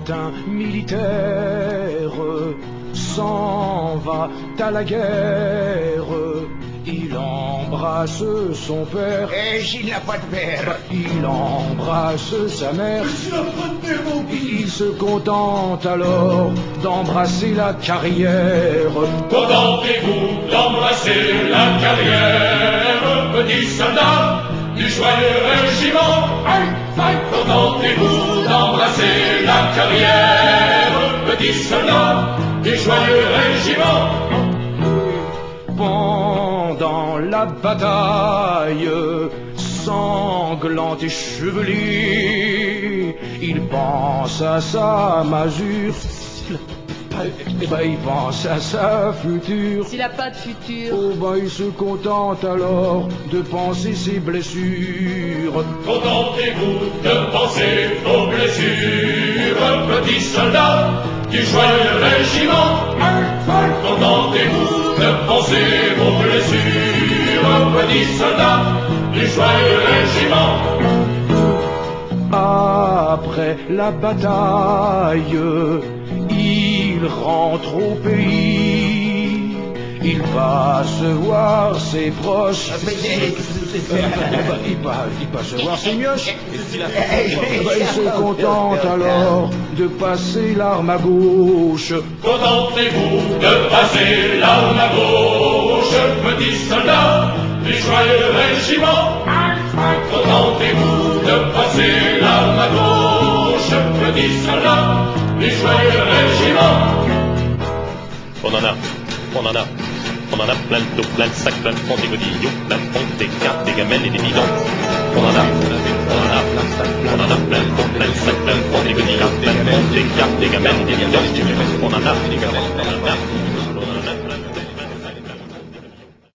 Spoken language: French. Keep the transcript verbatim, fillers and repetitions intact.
un militaire s'en va à la guerre. Il embrasse son père. Et Gilles n'a pas de père. Bah, il embrasse sa mère. Il se contente alors d'embrasser la carrière. Contentez-vous d'embrasser la carrière, petit soldat du joyeux régiment. Contentez-vous d'embrasser la carrière, petit soldat du joyeux régiment. Pendant la bataille sanglante et chevelue, il pense à sa masure. Eh ben, il pense à sa future. S'il n'a pas de futur. Oh ben, il se contente alors de penser ses blessures. Contentez-vous de penser vos blessures, petit soldat du joyeux régiment. Contentez-vous de penser vos blessures, petit soldat du joyeux régiment. Après la bataille, il rentre au pays. Il va se voir ses proches. Il va, il va se voir ses mioches. Il se contente alors de passer l'arme à gauche. Contentez-vous de passer l'arme à gauche, petit soldat du joyeux régiment. Contentez-vous de passer l'arme à gauche, petit soldat du joyeux régiment. On en a, on en a, on en a plein de dos, plein de sacs, plein de fonds, des godillots, plein de ponts, des cartes, des gamelles et des bidons. On en a, on en a, on en a plein de dos, plein de sacs, plein de fonds, des godillots, plein de ponts, des cartes, des gamelles et des bidons. On en a, on en a.